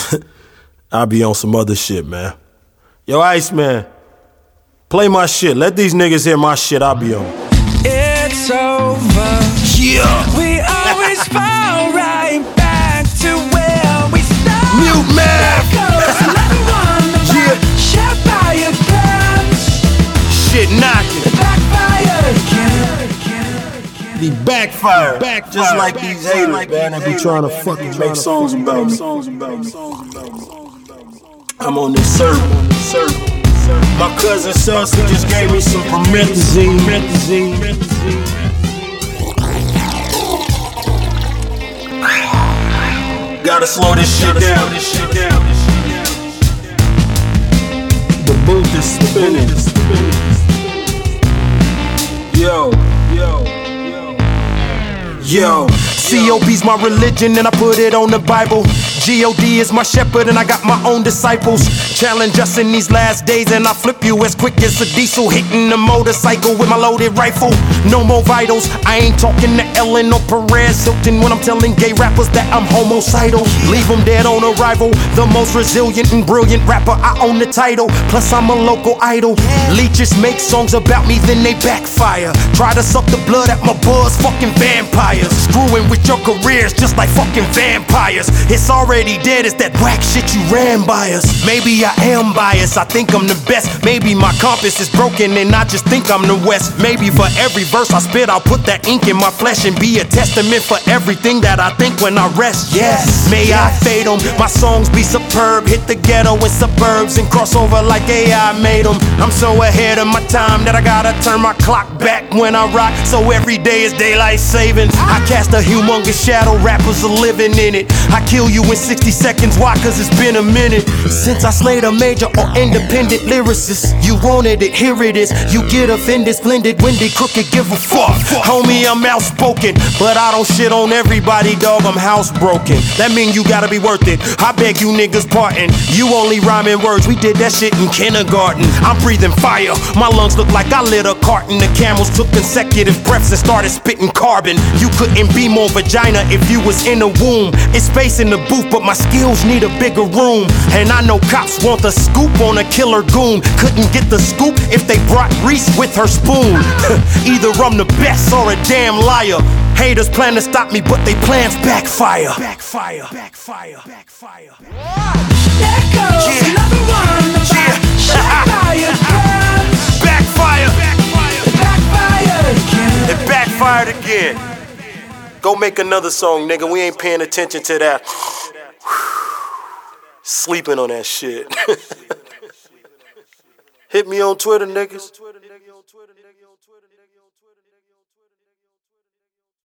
I'll be on some other shit, man. Yo, Iceman, play my shit. Let these niggas hear my shit I'll be on. It's over. Yeah. We always fall right back to where we started. Mute man. Yeah. Shot by your guns. Shit knocking. Backfire again. Be backfire. Just like these haters, man. They be trying to fucking make songs about me. I'm on this circle. My cousin Celsa just gave me some promethazine. Gotta slow this shit down. The booth is spinning. Yo, COB's my religion and I put it on the Bible. G.O.D. is my shepherd and I got my own disciples. Challenge us in these last days and I flip you as quick as a diesel hitting a motorcycle with my loaded rifle. No more vitals, I ain't talking to Ellen or Perez Hilton when I'm telling gay rappers that I'm homicidal. Leave them dead on arrival. The most resilient and brilliant rapper, I own the title. Plus I'm a local idol. Leeches make songs about me, then they backfire. Try to suck the blood at my buzz, fucking vampires. Screwing with your careers just like fucking vampires. It's already dead, it's that whack shit you ran by us. Maybe I am biased, I think I'm the best. Maybe my compass is broken and I just think I'm the West. Maybe for every verse I spit, I'll put that ink in my flesh and be a testament for everything that I think when I rest. Yes, may I fade them, my songs be superb. Hit the ghetto and suburbs and cross over like AI made them. I'm so ahead of my time that I gotta turn my clock back when I rock. So every day is daylight savings. I cast a humongous shadow, rappers are living in it. I kill you in 60 seconds, why? Cause it's been a minute since I slayed a major or independent lyricist. You wanted it, here it is. You get offended, splendid, windy, crooked, give a fuck. Homie, I'm outspoken, but I don't shit on everybody, dog, I'm housebroken. That mean you gotta be worth it, I beg you niggas pardon. You only rhyme in words, we did that shit in kindergarten. I'm breathing fire, my lungs look like I lit a carton. The camels took consecutive breaths and started spitting carbon. You couldn't be more vagina if you was in a womb. It's space in the booth, but my skills need a bigger room. And I know cops want the scoop on a killer goon. Couldn't get the scoop if they brought Reese with her spoon. Either I'm the best or a damn liar. Haters plan to stop me, but they plans backfire. Backfire. There goes another one. Shot by your guns. Backfire. Backfire again. It backfired again. Go make another song, nigga. We ain't paying attention to that. Sleeping on that shit. Hit me on Twitter, niggas.